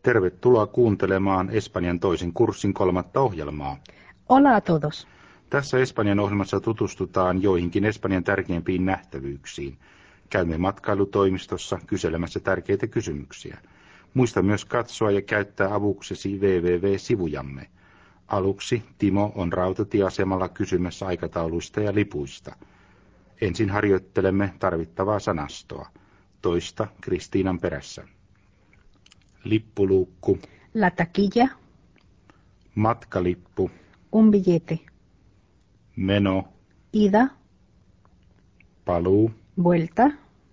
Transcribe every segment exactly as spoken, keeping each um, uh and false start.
Tervetuloa kuuntelemaan Espanjan toisen kurssin kolmatta ohjelmaa. Hola a todos. Tässä Espanjan ohjelmassa tutustutaan joihinkin Espanjan tärkeimpiin nähtävyyksiin. Käymme matkailutoimistossa kyselemässä tärkeitä kysymyksiä. Muista myös katsoa ja käyttää avuksesi double-u double-u double-sivujamme. Aluksi Timo on rautatieasemalla kysymässä aikatauluista ja lipuista. Ensin harjoittelemme tarvittavaa sanastoa. Toista Kristiinan perässä. Lippuluukku. La taquilla. Matkalippu. Un billete. Meno. Ida. Paluu. Vuelta.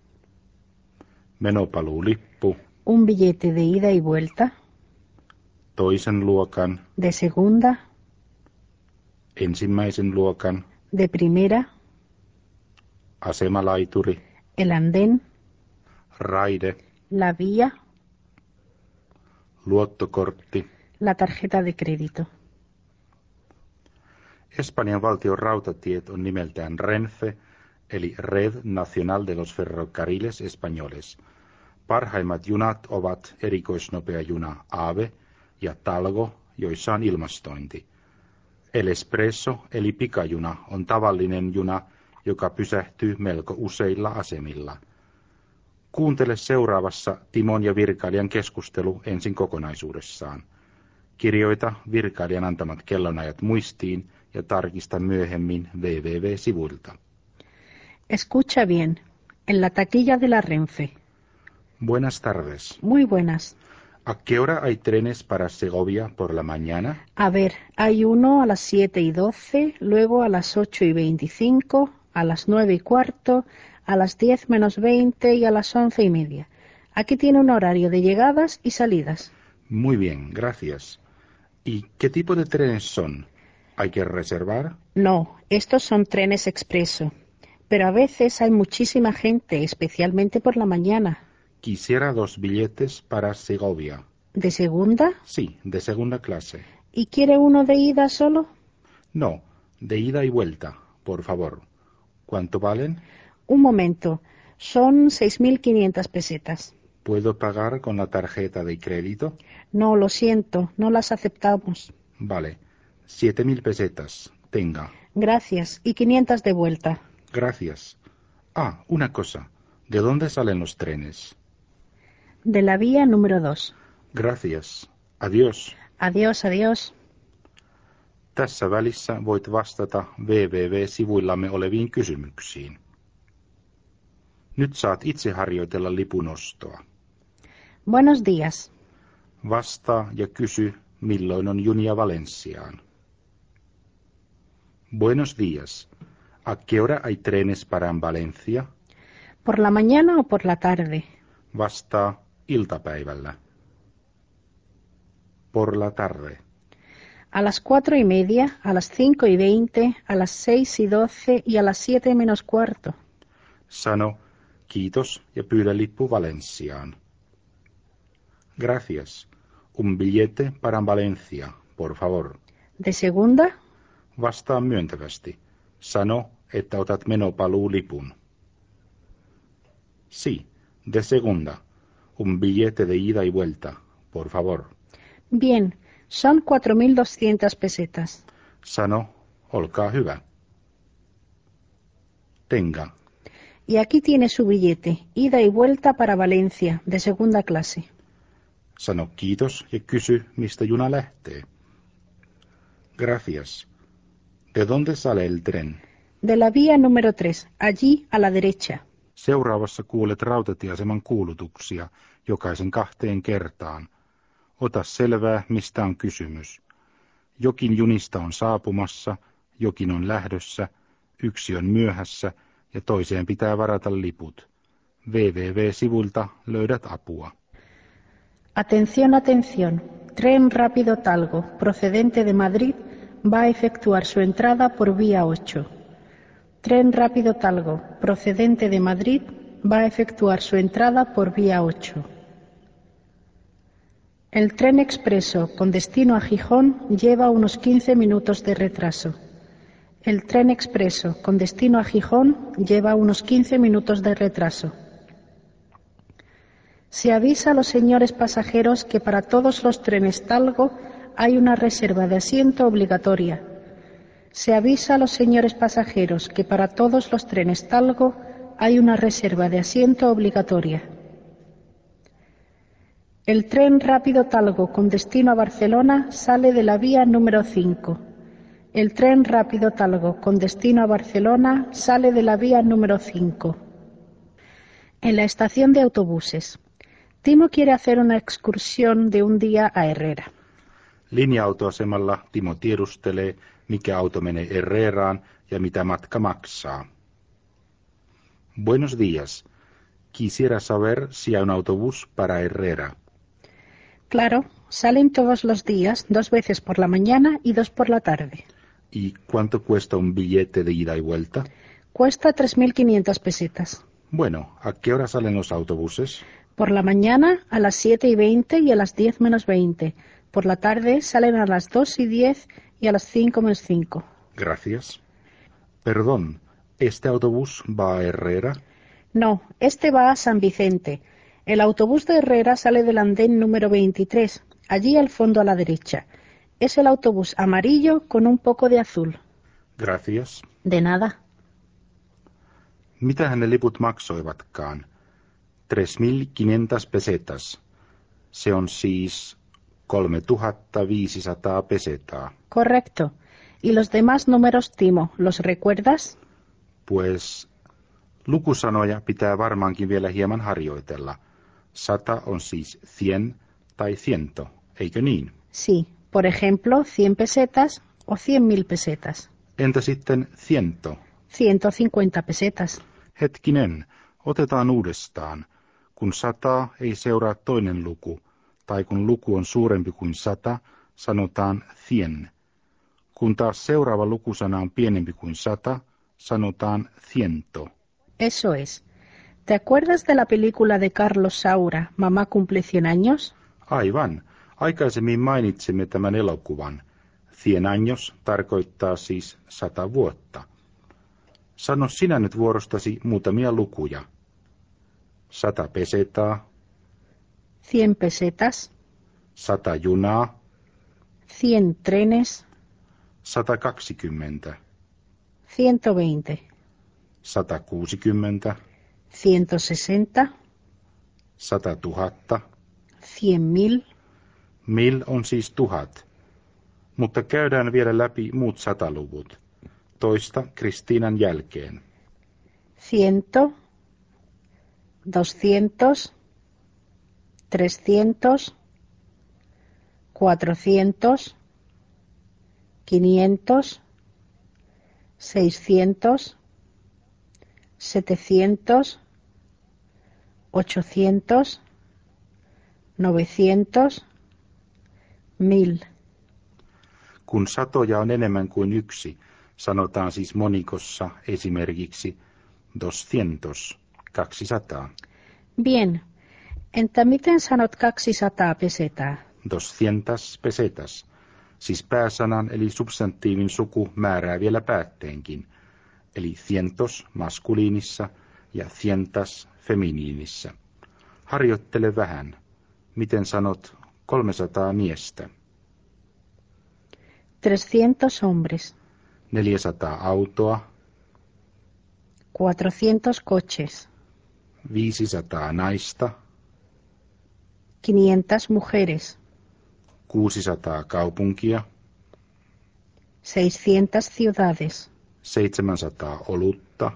Menopaluulippu. Un billete de ida y vuelta. Toisen luokan. De segunda. Ensimmäisen luokan. De primera. Asemalaituri. El andén. Raide. La vía. Luottokortti. La tarjeta de crédito. Espanjan valtion rautatiet on nimeltään Renfe, eli Red Nacional de los Ferrocarriles Españoles. Parhaimmat junat ovat erikoisnopea juna Ave ja Talgo, joissa on ilmastointi. El Expreso, eli pikajuna, on tavallinen juna, joka pysähtyy melko useilla asemilla. Kuuntele seuraavassa Timon ja virkailijan keskustelu ensin kokonaisuudessaan. Kirjoita virkailijan antamat kellonajat muistiin ja tarkista myöhemmin double-u double-u double-sivuilta. Escucha bien. En la taquilla de la Renfe. Buenas tardes. Muy buenas. ¿A qué hora hay trenes para Segovia por la mañana? A ver, hay uno a las siete y doce, luego a las ocho y veinticinco, a las nueve y cuarto, a las diez menos veinte y a las once y media. Aquí tiene un horario de llegadas y salidas. Muy bien, gracias. ¿Y qué tipo de trenes son? ¿Hay que reservar? No, estos son trenes expreso. Pero a veces hay muchísima gente, especialmente por la mañana. Quisiera dos billetes para Segovia. ¿De segunda? Sí, de segunda clase. ¿Y quiere uno de ida solo? No, de ida y vuelta, por favor. ¿Cuánto valen? Un momento. Son seis mil quinientas pesetas. ¿Puedo pagar con la tarjeta de crédito? No, lo siento, no las aceptamos. Vale, siete mil pesetas. Tenga. Gracias. Y quinientas de vuelta. Gracias. Ah, una cosa. ¿De dónde salen los trenes? De la vía número dos. Gracias. Adiós. Adiós, adiós. Tässä välissä voit vastata double-u double-u double-sivuillamme oleviin kysymyksiin. Nyt saat itse harjoitella lipunostoa. Buenos días. Vastaa ja kysy, milloin on junia Valenciaan. Buenos días. ¿A qué hora hay trenes para Valencia? ¿Por la mañana o por la tarde? Vastaa iltapäivällä. Por la tarde. A las cuatro y media, a las cinco y veinte, a las seis y doce y a las siete menos cuarto. Sano, kiitos ja pyydä lippu Valenciaan. Gracias. Un billete para Valencia, por favor. ¿De segunda? Vastaa myöntävästi. Sano, että otat menopaluulipun. Sí, de segunda. Un billete de ida y vuelta, por favor. Bien, son cuatro mil doscientas pesetas. Sano, olkaa hyvä. Tenga. Y aquí tiene su billete, ida y vuelta para Valencia, de segunda clase. Sano kiitos ja kysy, mistä juna lähtee. Gracias. ¿De dónde sale el tren? De la vía número tres, allí a la derecha. Seuraavassa kuulet rautatieaseman kuulutuksia, jokaisen kahteen kertaan. Ota selvää, mistä on kysymys. Jokin junista on saapumassa, jokin on lähdössä, yksi on myöhässä ja toiseen pitää varata liput. double-u double-u double-sivuilta löydät apua. Atención, atención. Tren rápido Talgo, procedente de Madrid, va a efectuar su entrada por vía ocho. Tren rápido Talgo, procedente de Madrid, va a efectuar su entrada por vía ocho. El tren expreso con destino a Gijón lleva unos quince minutos de retraso. El tren expreso con destino a Gijón lleva unos quince minutos de retraso. Se avisa a los señores pasajeros que para todos los trenes Talgo hay una reserva de asiento obligatoria. Se avisa a los señores pasajeros que para todos los trenes Talgo hay una reserva de asiento obligatoria. El tren rápido Talgo con destino a Barcelona sale de la vía número cinco. El tren rápido Talgo con destino a Barcelona sale de la vía número cinco. En la estación de autobuses. Timo quiere hacer una excursión de un día a Herrera. Linja-autoasemalla Timo tiedustelee, mikä auto menee Herreraan ja mitä matka maksaa. Buenos días. Quisiera saber si hay un autobús para Herrera. Claro, salen todos los días, dos veces por la mañana y dos por la tarde. ¿Y cuánto cuesta un billete de ida y vuelta? Cuesta tres mil quinientas pesetas. Bueno, ¿a qué hora salen los autobuses? Por la mañana a las siete y veinte y a las diez menos veinte. Por la tarde salen a las dos y diez y a las cinco menos cinco. Gracias. Perdón, ¿este autobús va a Herrera? No, este va a San Vicente. El autobús de Herrera sale del andén número veintitrés, allí al fondo a la derecha. Es el autobús amarillo con un poco de azul. Gracias. De nada. Mitähän ne liput maksoivatkaan? tres mil quinientas pesetas. Se on siis kolme tuhatta viisisataa pesetaa. Correcto. ¿Y los demás números, Timo, los recuerdas? Pues lukusanoja pitää varmaankin vielä hieman harjoitella. Sata on siis cien tai ciento, eikö niin? Sí. Por ejemplo, cien pesetas o cien mil pesetas. Entä sitten ciento? Ciento cincuenta pesetas. Hetkinen, otetaan uudestaan. Kun sataa ei seuraa toinen luku, tai kun luku on suurempi kuin sata, sanotaan cien. Kun taas seuraava lukusana on pienempi kuin sata, sanotaan ciento. Eso es. ¿Te acuerdas de la película de Carlos Saura, Mamá cumple cien años? Aivan. Aikaisemmin mainitsimme tämän elokuvan. Cien años tarkoittaa siis sata vuotta. Sano sinä nyt vuorostasi muutamia lukuja. Sata pesetaa. Cien pesetas. Sata junaa. Cien trenes. Sata kaksikymmentä. Ciento veinte. Sata kuusikymmentä. Ciento sesenta. Sata tuhatta. Cien mil. Mil on siis tuhat. Mutta käydään vielä läpi muut sataluvut. Toista Kristiinan jälkeen. Ciento. Doscientos. Trescientos. Cuatrocientos. Quinientos. Seiscientos. Setecientos. Ochocientos. Novecientos. Mil. Kun satoja on enemmän kuin yksi, sanotaan siis monikossa esimerkiksi doscientos, kaksisataa. Bien. Entä miten sanot kaksisataa pesetaa? Doscientas pesetas. Siis pääsanan eli substantiivin suku määrää vielä päätteenkin. Eli cientos maskuliinissa ja cientas feminiinissä. Harjoittele vähän. Miten sanot kolmesataa miestä? Trescientos hombres. Neljäsataa autoa. Cuatrocientos coches. Viisisataa naista. Quinientas mujeres. Kuusisataa kaupunkia. Seiscientas ciudades. Seitsemänsataa olutta.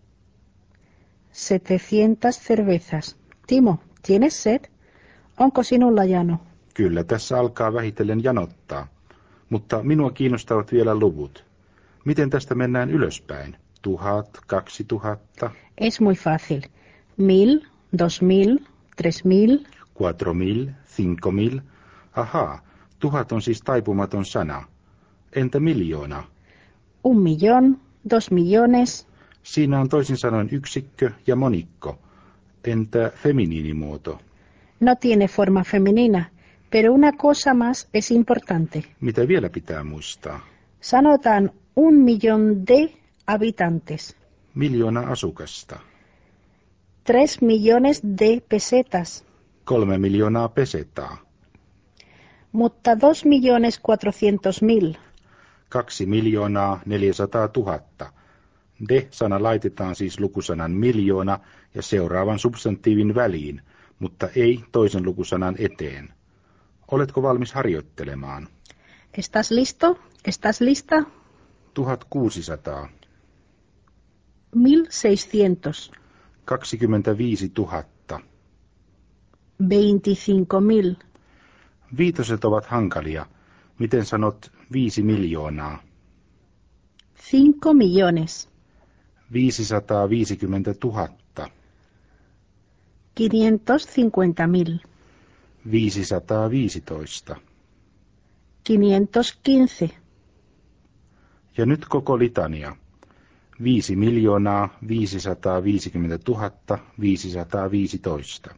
Setecientas cervezas. Timo, ¿tienes sed? Onko sinulla jano? Kyllä tässä alkaa vähitellen janottaa. Mutta minua kiinnostavat vielä luvut. Miten tästä mennään ylöspäin? Tuhat, kaksi tuhatta. Es muy fácil. Mil, dos mil, tres mil. Cuatro mil, cinco mil. Ahaa, tuhat on siis taipumaton sana. Entä miljoona? Un millón, dos millones. Siinä on toisin sanoen yksikkö ja monikko. Entä feminiinimuoto? No tiene forma femenina, pero una cosa más es importante. Mitä vielä pitää muistaa? Sanotaan un millón de habitantes. Miljoona asukasta. Tres millones de pesetas. Kolme miljoonaa pesetaa. Mutta dos millones cuatrocientos mil. Kaksi miljoonaa neljäsataa tuhatta. De-sana laitetaan siis lukusanan miljoona ja seuraavan substantiivin väliin, mutta ei toisen lukusanan eteen. Oletko valmis harjoittelemaan? ¿Estás listo? ¿Estás lista? Tuhatkuusisataa. Mil seiscientos. Kaksikymmentäviisi tuhatta. Veinticinco mil. Viitoset ovat hankalia. Miten sanot viisi miljoonaa? Cinco millones. Viisisataaviisikymmentä tuhatta. Quinientos cincuenta mil. Viisisataaviisitoista. Quinientos quince. Ja nyt koko litania. Viisi miljoonaa viisisataaviisikymmentä tuhatta viisisataaviisitoista.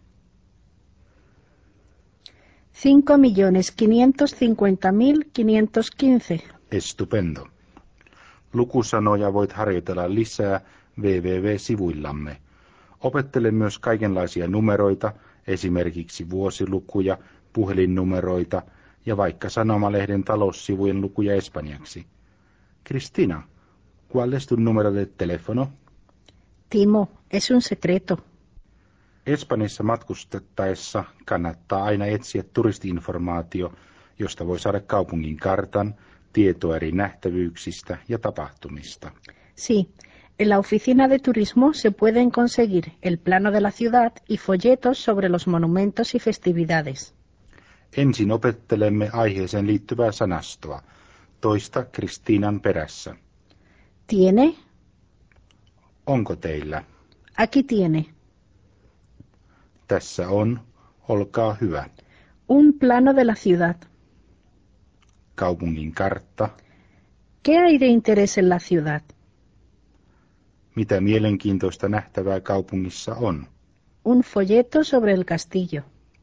Cinco millones quinientos cincuenta mil quinientos quince. Estupendo. Lukusanoja voit harjoitella lisää double-u double-u double-u-sivuillamme. Opettele myös kaikenlaisia numeroita, esimerkiksi vuosilukuja, puhelinnumeroita ja vaikka sanomalehden taloussivujen lukuja espanjaksi. Cristina, ¿cuál es tu número de teléfono? Timo, es un secreto. Espanjassa matkustettaessa kannattaa aina etsiä turisti-informaatio, josta voi saada kaupungin kartan, tietoa eri nähtävyyksistä ja tapahtumista. Sí, en la oficina de turismo se pueden conseguir el plano de la ciudad y folletos sobre los monumentos y festividades. Ensin opettelemme aiheeseen liittyvää sanastoa. Toista Kristiinan perässä. ¿Tiene? Onko teillä? Aquí tiene. Tässä on. Olkaa hyvä. Un plano de la ciudad. Kaupungin kartta. ¿Qué hay de interés en la ciudad? Mitä mielenkiintoista nähtävää kaupungissa on? Un folleto sobre el castillo.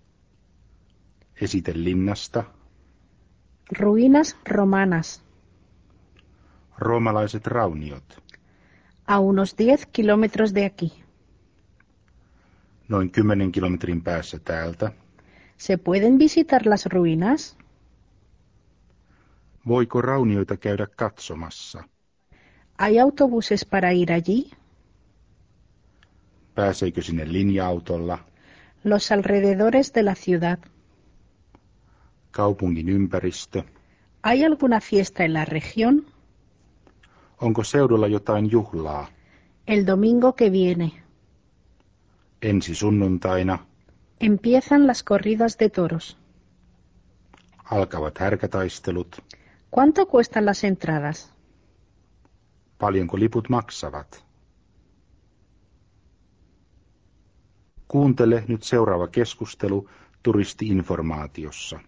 Esite linnasta. Ruinas romanas. Roomalaiset rauniot. A unos diez kilómetros de aquí. Noin kymmenen kilometrin päässä täältä. ¿Se pueden visitar las ruinas? Voiko raunioita käydä katsomassa? ¿Hay autobuses para ir allí? Pääseekö sinne linja-autolla? Los alrededores de la ciudad. Kaupungin ympäristö. ¿Hay alguna fiesta en la región? Onko seudulla jotain juhlaa? El domingo que viene. Ensi sunnuntaina. Empiezan las corridas de toros. Alkavat härkätaistelut. ¿Cuánto cuestan las entradas? Paljonko liput maksavat? Kuuntele nyt seuraava keskustelu turisti-informaatiossa.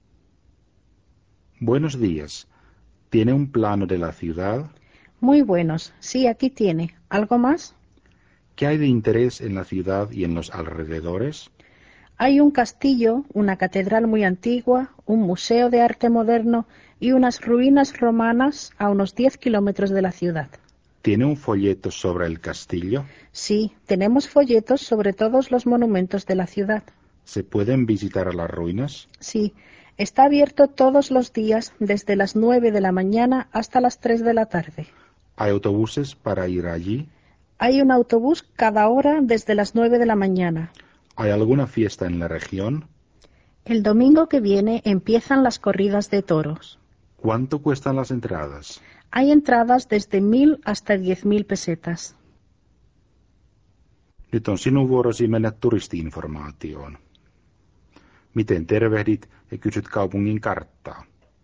Buenos días. ¿Tiene un plano de la ciudad? Muy buenos. Sí, aquí tiene. ¿Algo más? ¿Qué hay de interés en la ciudad y en los alrededores? Hay un castillo, una catedral muy antigua, un museo de arte moderno y unas ruinas romanas a unos diez kilómetros de la ciudad. ¿Tiene un folleto sobre el castillo? Sí, tenemos folletos sobre todos los monumentos de la ciudad. ¿Se pueden visitar a las ruinas? Sí, está abierto todos los días desde las nueve de la mañana hasta las tres de la tarde. ¿Hay autobuses para ir allí? Hay un autobús cada hora desde las nueve de la mañana. ¿Hay alguna fiesta en la región? El domingo que viene empiezan las corridas de toros. ¿Cuánto cuestan las entradas? Hay entradas desde mil hasta diez mil pesetas. Nyt on sinun vuorosi mennä turisti-informaatioon. Miten tervehdit ja kysyt kaupungin karttaa?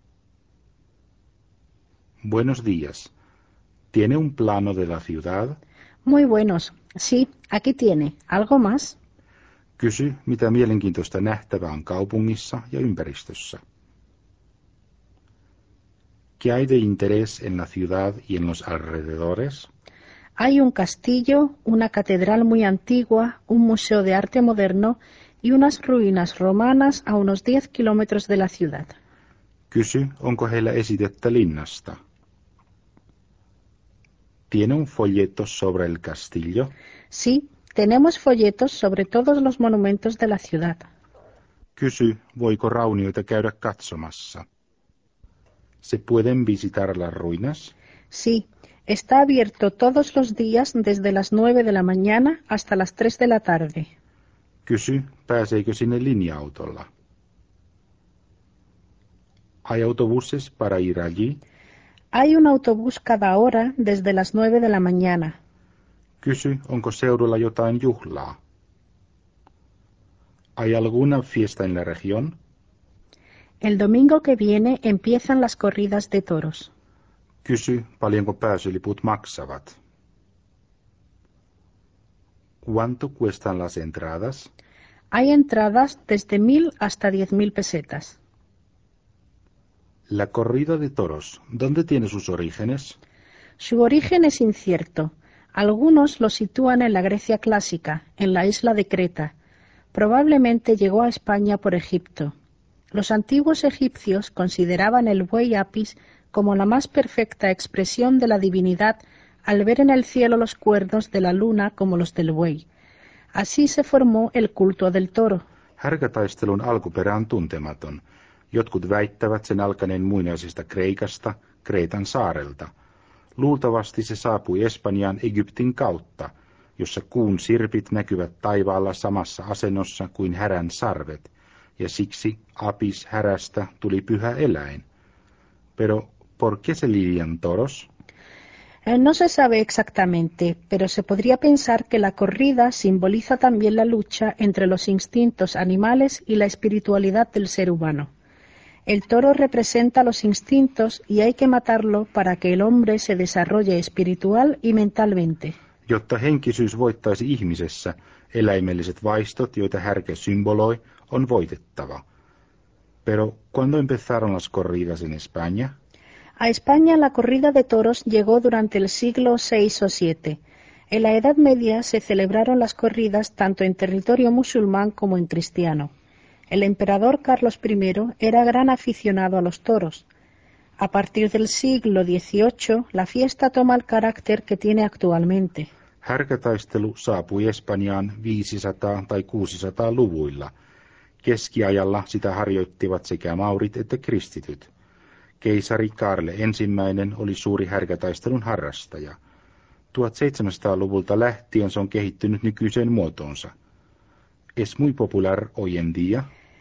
Buenos días. ¿Tiene un plano de la ciudad? Muy buenos. Sí, aquí tiene. ¿Algo más? Kysy, mitä mielenkiintoista nähtävää on kaupungissa ja ympäristössä. ¿Qué hay de interés en la ciudad y en los alrededores? Hay un castillo, una catedral muy antigua, un museo de arte moderno y unas ruinas romanas a unos diez kilómetros de la ciudad. Kysy, onko heillä esitettä linnasta. ¿Tiene un folleto sobre el castillo? Sí, Tenemos folletos sobre todos los monumentos de la ciudad. Kysy, voiko raunioita käydä katsomassa. ¿Se pueden visitar las ruinas? Sí, está abierto todos los días desde las nueve de la mañana hasta las tres de la tarde. Kysy, pääseekö sinne linja-autolla? ¿Hay autobuses para ir allí? Hay un autobús cada hora desde las nueve de la mañana. Kysy, onko seudulla jotain juhlaa? ¿Hay alguna fiesta en la región? El domingo que viene empiezan las corridas de toros. Kysy, paljonko pääsyliput maksavat? ¿Cuánto cuestan las entradas? Hay entradas desde mil hasta diez mil pesetas. La corrida de toros, ¿dónde tiene sus orígenes? Su origen es incierto. Algunos lo sitúan en la Grecia clásica, en la isla de Creta. Probablemente llegó a España por Egipto. Los antiguos egipcios consideraban el buey Apis como la más perfecta expresión de la divinidad al ver en el cielo los cuernos de la luna como los del buey. Así se formó el culto del toro. Härkätaistelun alkuperä on tuntematon. Jotkut väittävät sen alkaneen muinaisesta Kreikasta, Kreetan saarelta. Luultavasti se saapui Espanjaan Egyptin kautta, jossa kuun sirpit näkyvät taivaalla samassa asennossa kuin härän sarvet, ja siksi Apis härästä tuli pyhä eläin. Pero, ¿por qué se lidian toros? No se sabe exactamente, pero se podría pensar que la corrida simboliza también la lucha entre los instintos animales y la espiritualidad del ser humano. El toro representa los instintos y hay que matarlo para que el hombre se desarrolle espiritual y mentalmente. Jotta henkisyys voittaisi ihmisessä, eläimelliset vaistot, joita härkä symboloi, on voitettava. Pero, ¿cuándo empezaron las corridas en España? A España la corrida de toros llegó durante el siglo seis o siete. En la Edad Media se celebraron las corridas tanto en territorio musulmán como en cristiano. El emperador Carlos I era gran aficionado a los toros. A partir del siglo dieciocho, la fiesta toma el carácter que tiene actualmente. Härkätaistelu saapui Espanjaan viisisataa- tai kuusisataaluvuilla. Keskiajalla sitä harjoittivat sekä maurit että kristityt. Keisari Kaarle ensimmäinen oli suuri härkätaistelun harrastaja. tuhatseitsemänsataaluvulta lähtien se on kehittynyt nykyiseen muotoonsa. Es muy popular hoy en día.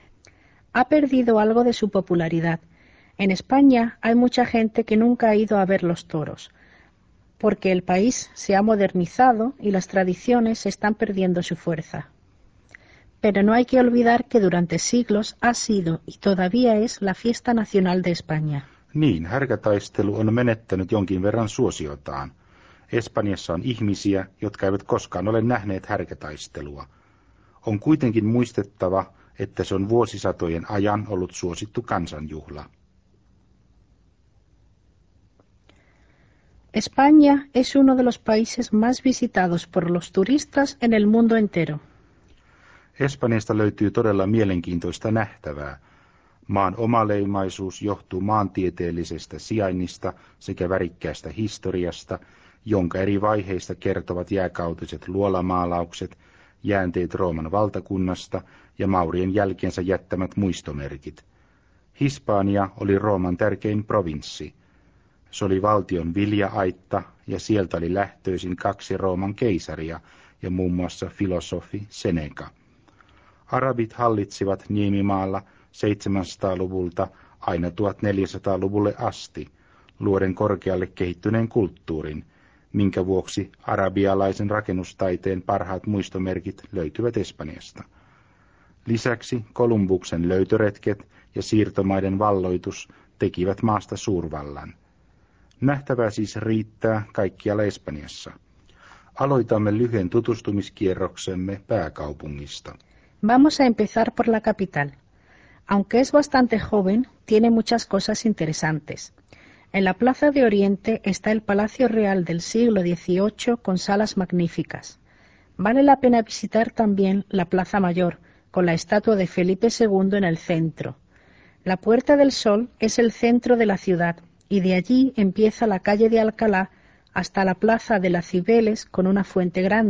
Ha perdido algo de su popularidad. En España hay mucha gente que nunca ha ido a ver los toros, porque el país se ha modernizado y las tradiciones están perdiendo su fuerza. Pero no hay que olvidar que durante siglos ha sido y todavía es la fiesta nacional de España. Niin, härkätaistelu on menettänyt jonkin verran suosiotaan. Espanjassa on ihmisiä, jotka eivät koskaan ole nähneet härkätaistelua. On kuitenkin muistettava, että se on vuosisatojen ajan ollut suosittu kansanjuhla. España es uno de los países más visitados por los turistas en el mundo entero. Espanjasta löytyy todella mielenkiintoista nähtävää. Maan omaleimaisuus johtuu maantieteellisestä sijainnista sekä värikkäästä historiasta, jonka eri vaiheista kertovat jääkautiset luolamaalaukset, jäänteet Rooman valtakunnasta ja Maurien jälkeensä jättämät muistomerkit. Hispania oli Rooman tärkein provinssi. Se oli valtion vilja-aitta ja sieltä oli lähtöisin kaksi Rooman keisaria ja muun muassa filosofi Seneca. Arabit hallitsivat Niemimaalla seitsemänsataaluvulta aina tuhatneljäsataaluvulle asti, luoden korkealle kehittyneen kulttuurin, minkä vuoksi arabialaisen rakennustaiteen parhaat muistomerkit löytyvät Espanjasta. Lisäksi Kolumbuksen löytöretket ja siirtomaiden valloitus tekivät maasta suurvallan. Nähtävää siis riittää kaikkialla Espanjassa. Aloitamme lyhyen tutustumiskierroksemme pääkaupungista. Vamos a empezar por la capital. Aunque es bastante joven, tiene muchas cosas interesantes. En la Plaza de Oriente está el Palacio Real del siglo dieciocho con salas magníficas. Vale la pena visitar también la Plaza Mayor, con la estatua de Felipe segundo en el centro. La Puerta del Sol es el centro de la ciudad y de allí empieza la calle de Alcalá hasta la Plaza de las Cibeles con una fuente grande.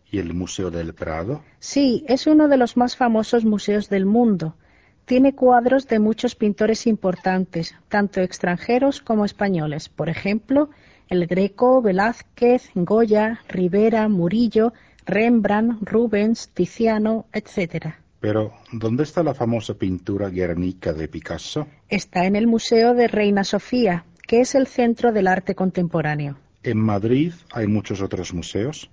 ¿Y el Museo del Prado? Sí, es uno de los más famosos museos del mundo. Tiene cuadros de muchos pintores importantes, tanto extranjeros como españoles. Por ejemplo, El Greco, Velázquez, Goya, Rivera, Murillo, Rembrandt, Rubens, Tiziano, etcétera. Pero, ¿dónde está la famosa pintura Guernica de Picasso? Está en el Museo de Reina Sofía, que es el centro del arte contemporáneo. ¿En Madrid hay muchos otros museos?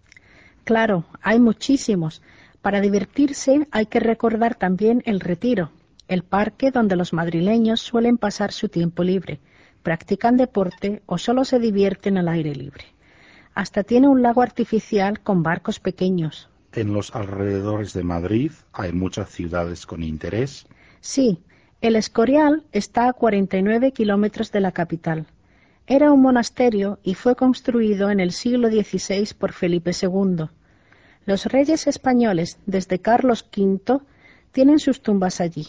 Claro, hay muchísimos. Para divertirse hay que recordar también el Retiro, el parque donde los madrileños suelen pasar su tiempo libre, practican deporte o solo se divierten al aire libre. Hasta tiene un lago artificial con barcos pequeños. En los alrededores de Madrid hay muchas ciudades con interés. Sí, el Escorial está a cuarenta y nueve kilómetros de la capital. Era un monasterio y fue construido en el siglo dieciséis por Felipe segundo. Los reyes españoles, desde Carlos quinto, tienen sus tumbas allí.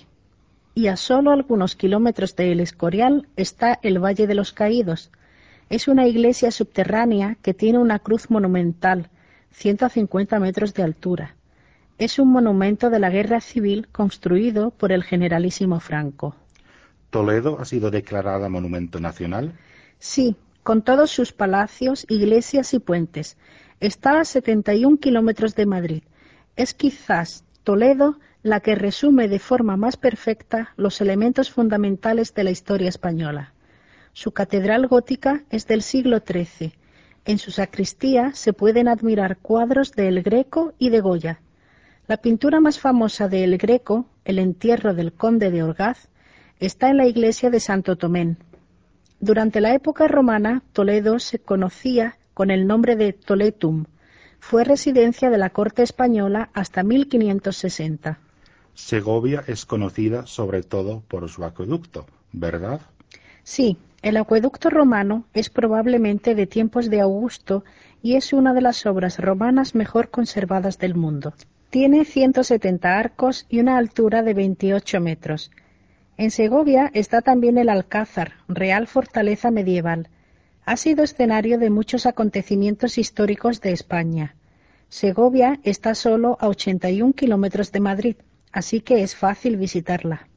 Y a solo algunos kilómetros de El Escorial está el Valle de los Caídos. Es una iglesia subterránea que tiene una cruz monumental, ciento cincuenta metros de altura. Es un monumento de la Guerra Civil construido por el generalísimo Franco. ¿Toledo ha sido declarada Monumento Nacional? Sí, con todos sus palacios, iglesias y puentes. Está a setenta y un kilómetros de Madrid. Es quizás Toledo la que resume de forma más perfecta los elementos fundamentales de la historia española. Su catedral gótica es del siglo trece. En su sacristía se pueden admirar cuadros de El Greco y de Goya. La pintura más famosa de El Greco, El entierro del conde de Orgaz, está en la iglesia de Santo Tomén. Durante la época romana, Toledo se conocía con el nombre de Toletum. Fue residencia de la corte española hasta mil quinientos sesenta. Segovia es conocida sobre todo por su acueducto, ¿verdad? Sí, el acueducto romano es probablemente de tiempos de Augusto y es una de las obras romanas mejor conservadas del mundo. Tiene ciento setenta arcos y una altura de veintiocho metros. En Segovia está también el Alcázar, real fortaleza medieval. Ha sido escenario de muchos acontecimientos históricos de España. Segovia está solo a ochenta y un kilómetros de Madrid, así que es fácil visitarla.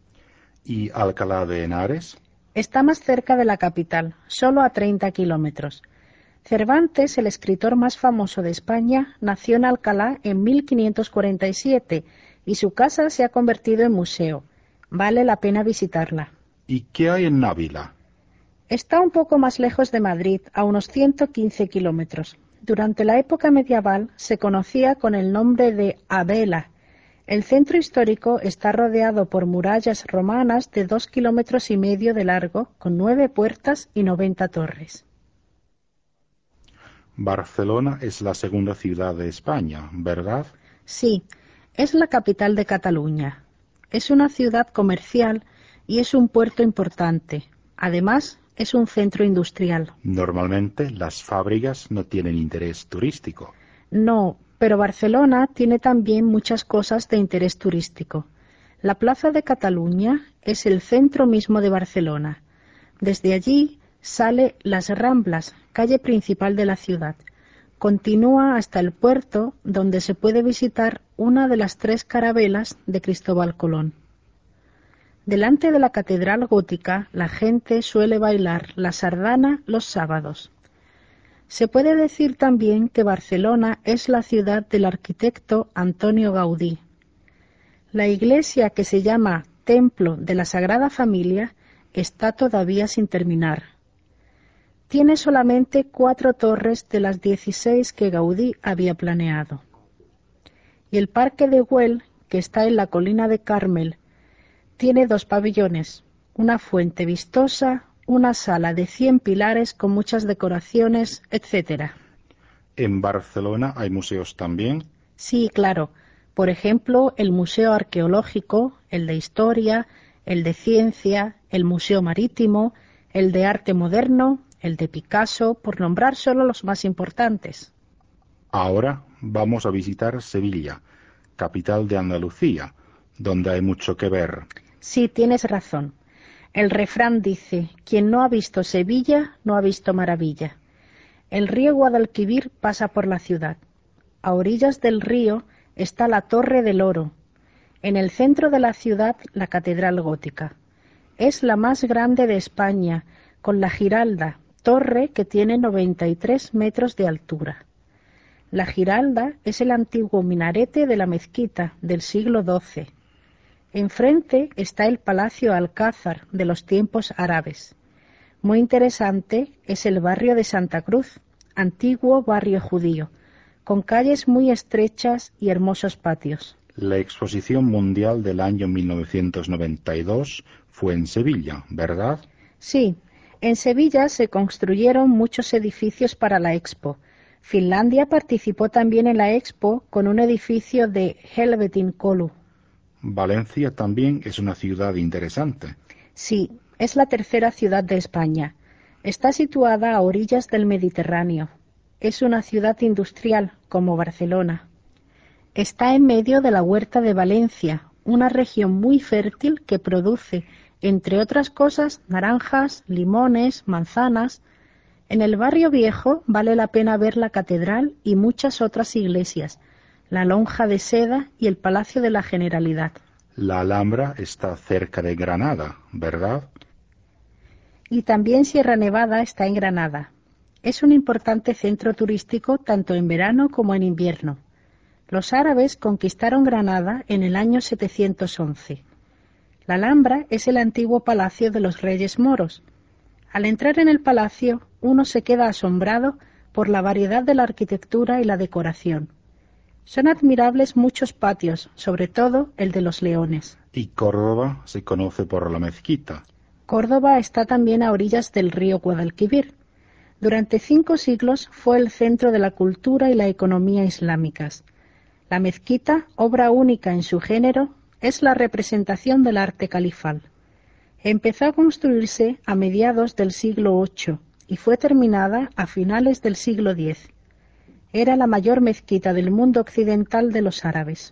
¿Y Alcalá de Henares? Está más cerca de la capital, solo a treinta kilómetros. Cervantes, el escritor más famoso de España, nació en Alcalá en mil quinientos cuarenta y siete y su casa se ha convertido en museo. Vale la pena visitarla. ¿Y qué hay en Návila? Está un poco más lejos de Madrid, a unos ciento quince kilómetros. Durante la época medieval se conocía con el nombre de Abela. El centro histórico está rodeado por murallas romanas de dos kilómetros y medio de largo, con nueve puertas y noventa torres. Barcelona es la segunda ciudad de España, ¿verdad? Sí, es la capital de Cataluña. Es una ciudad comercial y es un puerto importante. Además, es un centro industrial. Normalmente las fábricas no tienen interés turístico. No, pero Barcelona tiene también muchas cosas de interés turístico. La Plaza de Cataluña es el centro mismo de Barcelona. Desde allí sale Las Ramblas, calle principal de la ciudad. Continúa hasta el puerto, donde se puede visitar una de las tres carabelas de Cristóbal Colón. Delante de la catedral gótica, la gente suele bailar la sardana los sábados. Se puede decir también que Barcelona es la ciudad del arquitecto Antonio Gaudí. La iglesia, que se llama Templo de la Sagrada Familia, está todavía sin terminar. Tiene solamente cuatro torres de las dieciséis que Gaudí había planeado. Y el Parque de Güell, que está en la colina de Carmel, tiene dos pabellones, una fuente vistosa, una sala de cien pilares con muchas decoraciones, etcétera. ¿En Barcelona hay museos también? Sí, claro. Por ejemplo, el Museo Arqueológico, el de Historia, el de Ciencia, el Museo Marítimo, el de Arte Moderno, el de Picasso, por nombrar solo los más importantes. Ahora vamos a visitar Sevilla, capital de Andalucía, donde hay mucho que ver. Sí, tienes razón. El refrán dice, quien no ha visto Sevilla, no ha visto maravilla. El río Guadalquivir pasa por la ciudad. a orillas del río, está la Torre del Oro. En el centro de la ciudad, la Catedral Gótica. Es la más grande de España, con la Giralda, torre que tiene noventa y tres metros de altura. La Giralda es el antiguo minarete de la mezquita del siglo doce. Enfrente está el Palacio Alcázar de los tiempos árabes. Muy interesante es el barrio de Santa Cruz, antiguo barrio judío, con calles muy estrechas y hermosos patios. La Exposición Mundial del año mil novecientos noventa y dos fue en Sevilla, ¿verdad? Sí, en Sevilla se construyeron muchos edificios para la Expo. Finlandia participó también en la Expo con un edificio de Helvetinkoulu. Valencia también es una ciudad interesante. Sí, es la tercera ciudad de España. Está situada a orillas del Mediterráneo. Es una ciudad industrial, como Barcelona. Está en medio de la Huerta de Valencia, una región muy fértil que produce, entre otras cosas, naranjas, limones, manzanas. En el barrio viejo vale la pena ver la catedral y muchas otras iglesias, la Lonja de Seda y el Palacio de la Generalidad. La Alhambra está cerca de Granada, ¿verdad? Y también Sierra Nevada está en Granada. Es un importante centro turístico tanto en verano como en invierno. Los árabes conquistaron Granada en el año setecientos once. La Alhambra es el antiguo palacio de los reyes moros. Al entrar en el palacio, uno se queda asombrado por la variedad de la arquitectura y la decoración. Son admirables muchos patios, sobre todo el de los leones. Y Córdoba se conoce por la mezquita. Córdoba está también a orillas del río Guadalquivir. Durante cinco siglos fue el centro de la cultura y la economía islámicas. La mezquita, obra única en su género, es la representación del arte califal. Empezó a construirse a mediados del siglo ocho y fue terminada a finales del siglo diez. Era la mayor mezquita del mundo occidental de los árabes.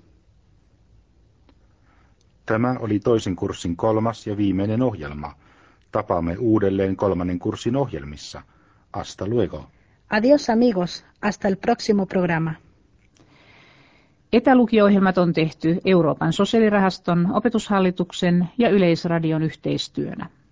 Tämä oli toisen kurssin kolmas ja viimeinen ohjelma. Tapaamme uudelleen kolmannen kurssin ohjelmissa. Hasta luego. Adiós amigos, hasta el próximo programa. Etälukio-ohjelmat on tehty Euroopan sosiaalirahaston, opetushallituksen ja Yleisradion yhteistyönä.